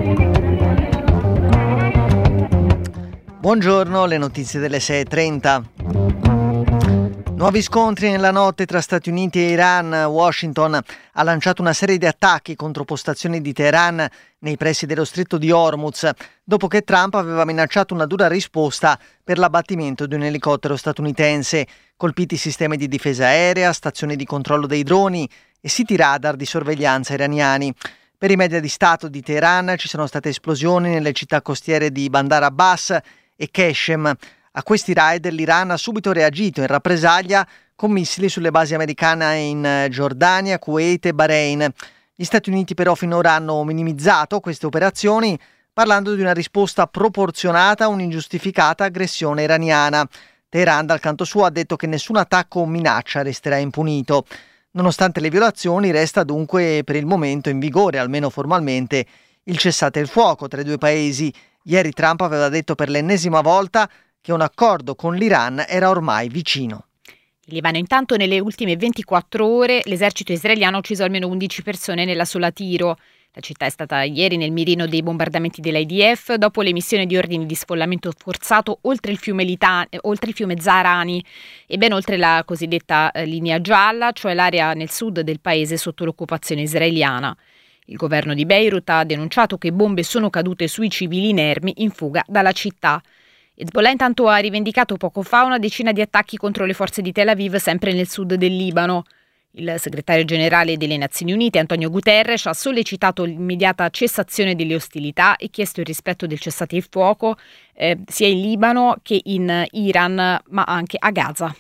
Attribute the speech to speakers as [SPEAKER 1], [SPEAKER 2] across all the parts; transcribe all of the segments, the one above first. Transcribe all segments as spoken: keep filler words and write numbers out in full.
[SPEAKER 1] Buongiorno, le notizie delle sei e trenta. Nuovi scontri nella notte tra Stati Uniti e Iran. Washington ha lanciato una serie di attacchi contro postazioni di Teheran nei pressi dello stretto di Hormuz, dopo che Trump aveva minacciato una dura risposta per l'abbattimento di un elicottero statunitense, colpiti sistemi di difesa aerea, stazioni di controllo dei droni e siti radar di sorveglianza iraniani. Per i media di Stato di Teheran ci sono state esplosioni nelle città costiere di Bandar Abbas e Qeshem. A questi raid l'Iran ha subito reagito in rappresaglia con missili sulle basi americane in Giordania, Kuwait e Bahrain. Gli Stati Uniti però finora hanno minimizzato queste operazioni, parlando di una risposta proporzionata a un'ingiustificata aggressione iraniana. Teheran dal canto suo ha detto che nessun attacco o minaccia resterà impunito. Nonostante le violazioni, resta dunque per il momento in vigore, almeno formalmente, il cessate il fuoco tra i due paesi. Ieri Trump aveva detto per l'ennesima volta che un accordo con l'Iran era ormai vicino.
[SPEAKER 2] In Libano intanto nelle ultime ventiquattro ore l'esercito israeliano ha ucciso almeno undici persone nella sola Tiro. La città è stata ieri nel mirino dei bombardamenti dell'I D F dopo l'emissione di ordini di sfollamento forzato oltre il fiume, Lita- oltre il fiume Zahrani e ben oltre la cosiddetta eh, linea gialla, cioè l'area nel sud del paese sotto l'occupazione israeliana. Il governo di Beirut ha denunciato che bombe sono cadute sui civili inermi in fuga dalla città. Hezbollah intanto ha rivendicato poco fa una decina di attacchi contro le forze di Tel Aviv sempre nel sud del Libano. Il segretario generale delle Nazioni Unite, Antonio Guterres, ha sollecitato l'immediata cessazione delle ostilità e chiesto il rispetto del cessate il fuoco eh, sia in Libano che in Iran, ma anche a Gaza.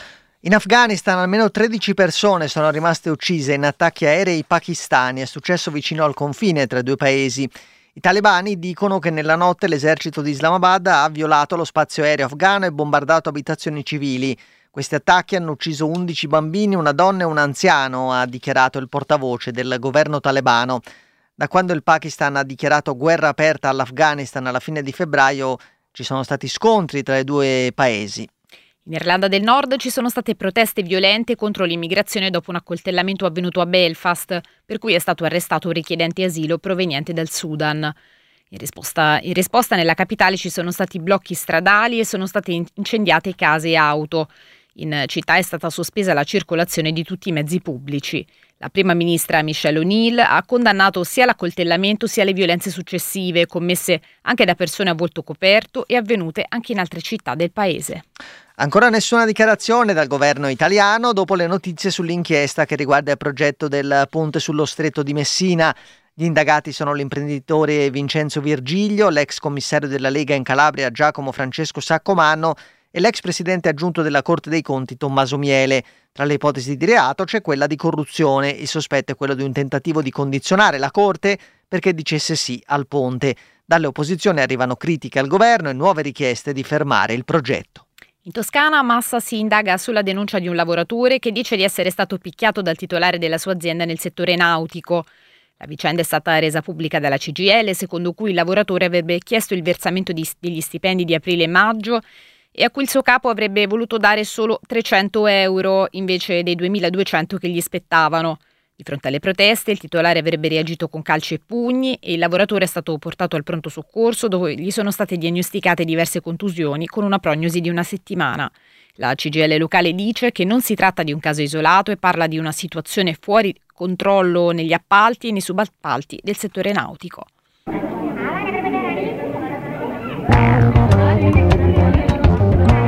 [SPEAKER 1] In Afghanistan almeno tredici persone sono rimaste uccise in attacchi aerei pakistani. È successo vicino al confine tra i due paesi. I talebani dicono che nella notte l'esercito di Islamabad ha violato lo spazio aereo afghano e bombardato abitazioni civili. Questi attacchi hanno ucciso undici bambini, una donna e un anziano, ha dichiarato il portavoce del governo talebano. Da quando il Pakistan ha dichiarato guerra aperta all'Afghanistan alla fine di febbraio, ci sono stati scontri tra i due paesi.
[SPEAKER 2] In Irlanda del Nord ci sono state proteste violente contro l'immigrazione dopo un accoltellamento avvenuto a Belfast, per cui è stato arrestato un richiedente asilo proveniente dal Sudan. In risposta, in risposta nella capitale ci sono stati blocchi stradali e sono state incendiate case e auto. In città è stata sospesa la circolazione di tutti i mezzi pubblici. La prima ministra Michelle O'Neill ha condannato sia l'accoltellamento sia le violenze successive, commesse anche da persone a volto coperto e avvenute anche in altre città del paese.
[SPEAKER 1] Ancora nessuna dichiarazione dal governo italiano dopo le notizie sull'inchiesta che riguarda il progetto del ponte sullo stretto di Messina. Gli indagati sono l'imprenditore Vincenzo Virgilio, l'ex commissario della Lega in Calabria Giacomo Francesco Saccomanno e l'ex presidente aggiunto della Corte dei Conti Tommaso Miele. Tra le ipotesi di reato c'è quella di corruzione. Il sospetto è quello di un tentativo di condizionare la Corte perché dicesse sì al ponte. Dalle opposizioni arrivano critiche al governo e nuove richieste di fermare il progetto.
[SPEAKER 2] In Toscana Massa si indaga sulla denuncia di un lavoratore che dice di essere stato picchiato dal titolare della sua azienda nel settore nautico. La vicenda è stata resa pubblica dalla C G I L, secondo cui il lavoratore avrebbe chiesto il versamento di, degli stipendi di aprile e maggio e a cui il suo capo avrebbe voluto dare solo trecento euro invece dei duemiladuecento che gli spettavano. Di fronte alle proteste il titolare avrebbe reagito con calci e pugni e il lavoratore è stato portato al pronto soccorso dove gli sono state diagnosticate diverse contusioni con una prognosi di una settimana. La C G I L locale dice che non si tratta di un caso isolato e parla di una situazione fuori controllo negli appalti e nei subappalti del settore nautico.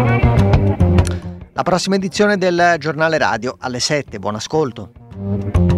[SPEAKER 1] La prossima edizione del Giornale Radio alle sette. Buon ascolto.